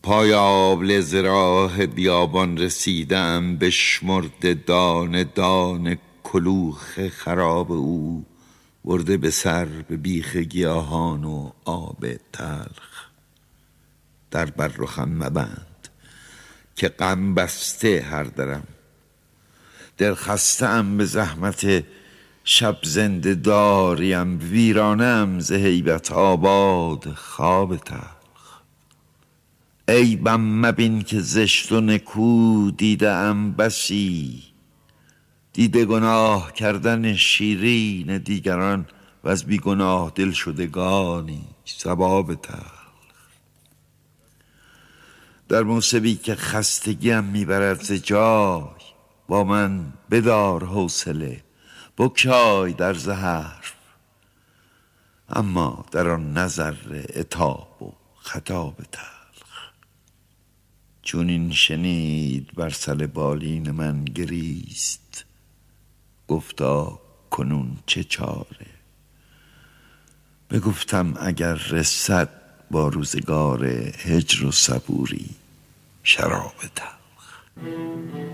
پای آبله ز راه بیابان رسیدم، بشمرده دانه دانه کلوخ خراب او، برده به سر به بیخ گیاهان و آب تلخ. در بر رخم مبند که غم بسته هر درم، دل خسته ام به زحمت شب زنده داریم، ویرانه ام ز هیبت آباد خواب تلخ. عیبم مبین که زشت و نکو دیده ام بسی، دیده گناه کردن شیرین دیگران و از بی گناه دل شدگانی ثواب تلخ. در موسمی که خستگیم میبرد ز جای، با من بدار حوصله بگشای در ز حرف، اما در آن نظر عتاب و خطاب تلخ. چون این شنید بر سر بالین من گریست، گفتا کنون چه چاره؟ بگفتم اگر رسد با روزگار هجر و صبوری شراب تلخ.